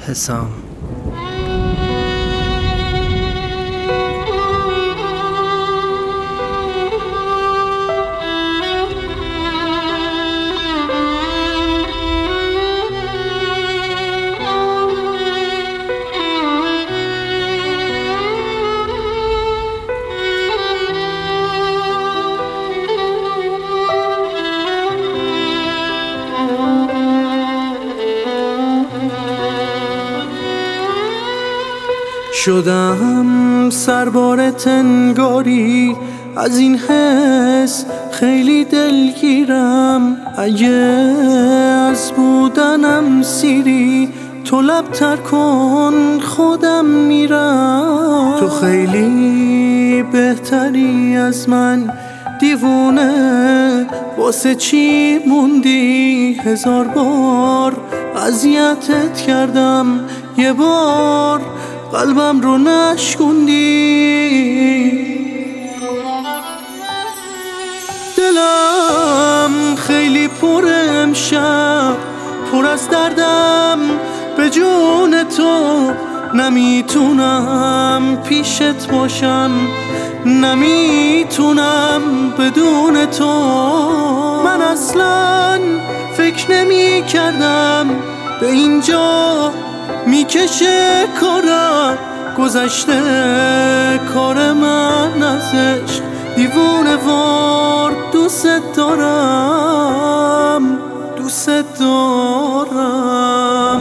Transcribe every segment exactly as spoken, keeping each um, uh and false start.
حسام. شدم سربار تنگاری، از این حس خیلی دلگیرم. اگه از بودنم سیری تو لب تر کن، خودم میرم. تو خیلی بهتری از من، دیوونه واسه چی موندی؟ هزار بار اذیتت کردم، یه بار قلبم رو نشکوندی. دلم خیلی پر امشب، پر از دردم به جون تو. نمیتونم پیشت باشم، نمیتونم بدون تو. من اصلا فکر نمی کردم به اینجا میکشه کارم. گذشته کار من ازش، دیوونه وار دوست دارم، دوست دارم.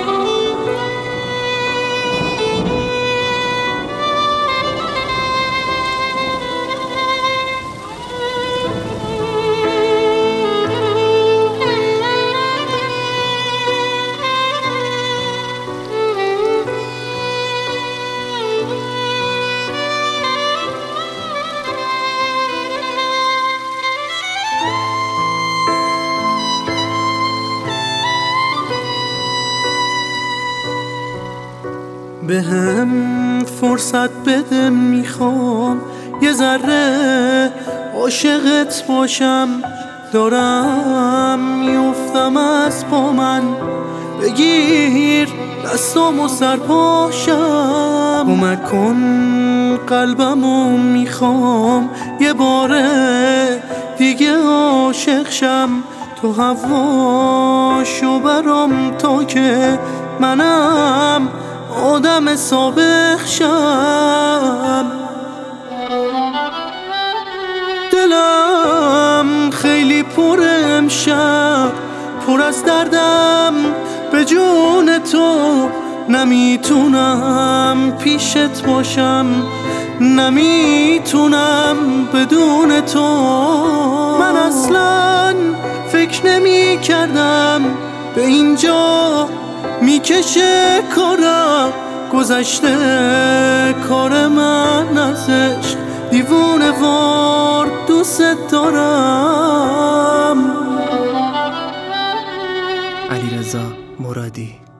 به هم فرصت بده، میخوام یه ذره عاشقت باشم. دارم میافتم از پا من، بگیر دستام و سرپاشم. کمک کن قلبمو میخوام یه باره دیگه عاشق شم. تو هواشو برام تا که منم آدم سابق شم. دلم خیلی پر امشب، پر از دردم به جون تو. نمیتونم پیشت باشم، نمیتونم بدون تو. من اصلا فکر نمی کردم به اینجا میکشه کارم. گذشته کار من ازش، دیوونه وار دوست دارم. علیرضا مرادی.